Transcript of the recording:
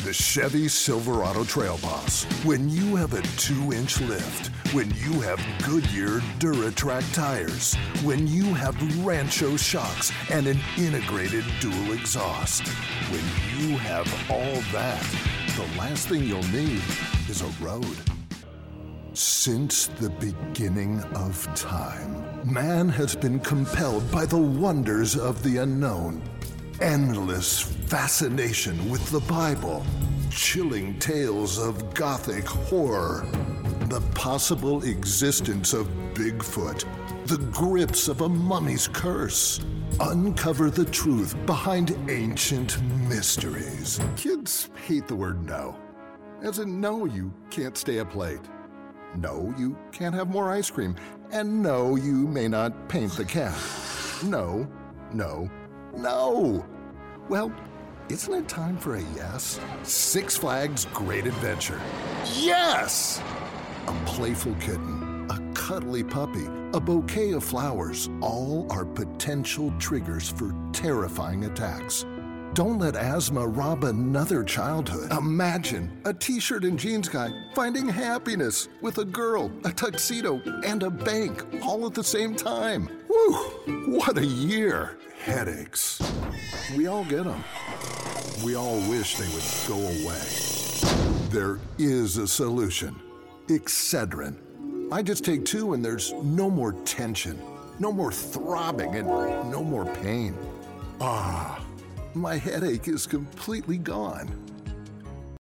the Chevy Silverado Trail Boss. When you have a 2-inch lift, when you have Goodyear DuraTrack tires, when you have Rancho shocks and an integrated dual exhaust, when you have all that, the last thing you'll need is a road. Since the beginning of time, man has been compelled by the wonders of the unknown. Endless fascination with the Bible, chilling tales of Gothic horror, the possible existence of Bigfoot, the grips of a mummy's curse. Uncover the truth behind ancient mysteries. Kids hate the word no. As in, no, you can't stay up late. No, you can't have more ice cream. And no, you may not paint the cat. No, no, no! Well, isn't it time for a yes? Six Flags Great Adventure. Yes! A playful kitten, a cuddly puppy, a bouquet of flowers, all are potential triggers for terrifying attacks. Don't let asthma rob another childhood. Imagine a t-shirt and jeans guy finding happiness with a girl, a tuxedo, and a bank all at the same time. Whew, what a year. Headaches. We all get them. We all wish they would go away. There is a solution. Excedrin. I just take 2 and there's no more tension, no more throbbing, and no more pain. My headache is completely gone.